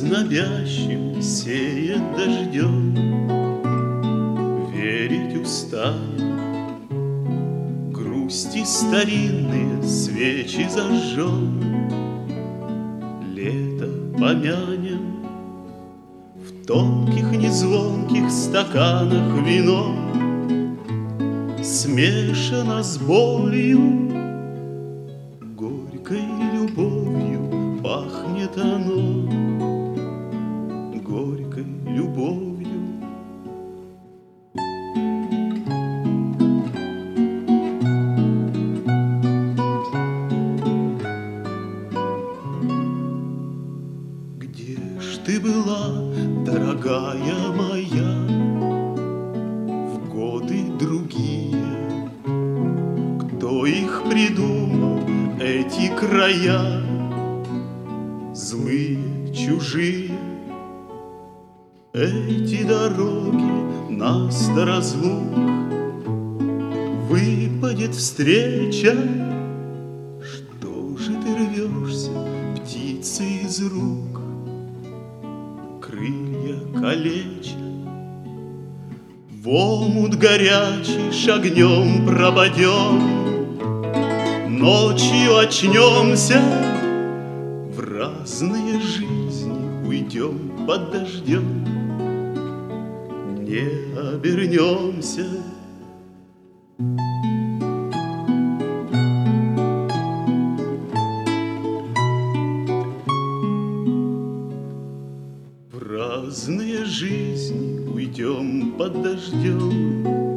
знобящим сеет дождем. Верить устали, грусти старинные свечи зажжем. Лето помянем, в тонких незвонких стаканах вино смешано с болью, горькой любовью пахнет оно, горькой любовью. Где ж ты была, дорогая моя, в годы другие? Кто их придумал, эти края, злые, чужие? Эти дороги нас до разлук, выпадет встреча. Что же ты рвешься, птицы, из рук, крылья калеча? В омут горячий шагнем пропадем, ночью очнемся, в разные жизни уйдем под дождем, не обернемся. В разные жизни уйдем под дождем,